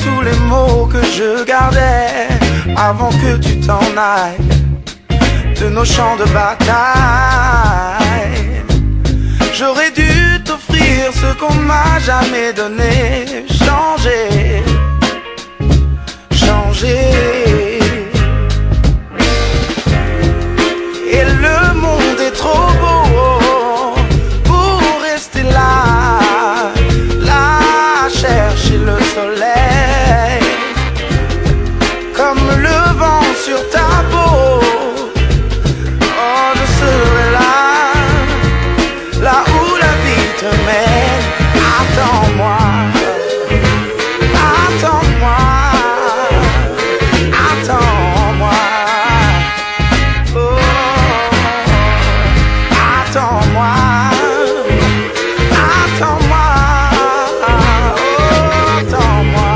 tous les mots que je gardais avant que tu t'en ailles de nos champs de bataille. J'aurais dû t'offrir ce qu'on m'a jamais donné. Changer, changer. Et le monde est trop beau pour rester là, là, chercher le soleil, comme le vent sur ta peau. Oh, je serai là, là où la vie te mène. Attends-moi, attends-moi, attends-moi. Oh, attends-moi, attends-moi, oh, attends-moi.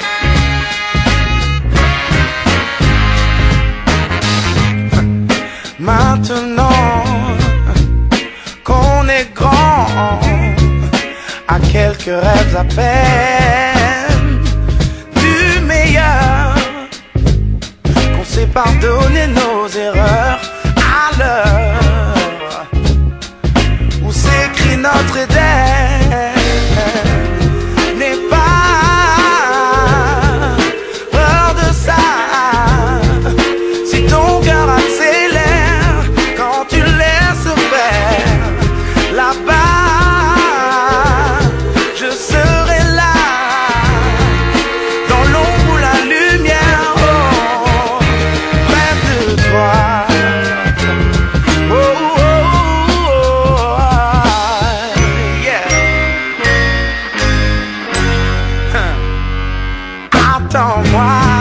Maintenant qu'on est grand, à quelques rêves à peine du meilleur, qu'on sait pardonner nos erreurs à l'heure où s'écrit notre Éden. N'aie pas peur de ça, si ton cœur accélère quand tu laisses faire là-bas. Je serai là, dans l'ombre ou la lumière, oh, près de toi. Oh, oh, oh, oh, yeah. Attends-moi.